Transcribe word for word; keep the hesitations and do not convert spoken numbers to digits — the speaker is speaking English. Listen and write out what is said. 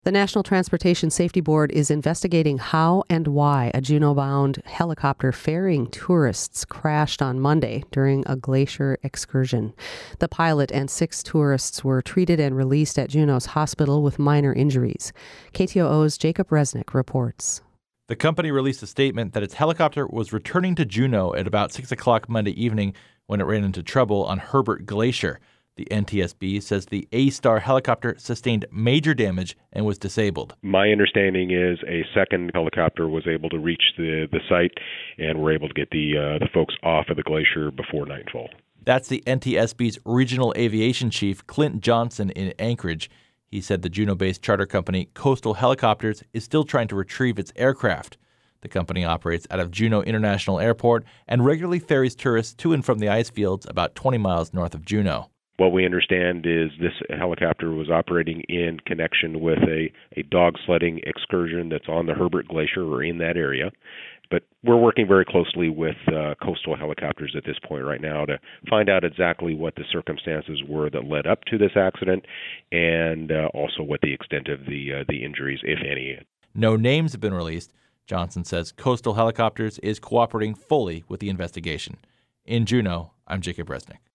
The National Transportation Safety Board is investigating how and why a Juneau-bound helicopter ferrying tourists crashed on Monday during a glacier excursion. The pilot and six tourists were treated and released at Juneau's hospital with minor injuries. K T O O's Jacob Resnick reports. The company released a statement that its helicopter was returning to Juneau at about six o'clock Monday evening when it ran into trouble on Herbert Glacier. The N T S B says the A-Star helicopter sustained major damage and was disabled. My understanding is a second helicopter was able to reach the, the site and were able to get the uh, the folks off of the glacier before nightfall. That's the N T S B's regional aviation chief, Clint Johnson, in Anchorage. He said the Juneau-based charter company Coastal Helicopters is still trying to retrieve its aircraft. The company operates out of Juneau International Airport and regularly ferries tourists to and from the ice fields about twenty miles north of Juneau. What we understand is this helicopter was operating in connection with a, a dog sledding excursion that's on the Herbert Glacier or in that area. But we're working very closely with uh, Coastal Helicopters at this point right now to find out exactly what the circumstances were that led up to this accident and uh, also what the extent of the uh, the injuries, if any. No names have been released. Johnson says Coastal Helicopters is cooperating fully with the investigation. In Juneau, I'm Jacob Resnick.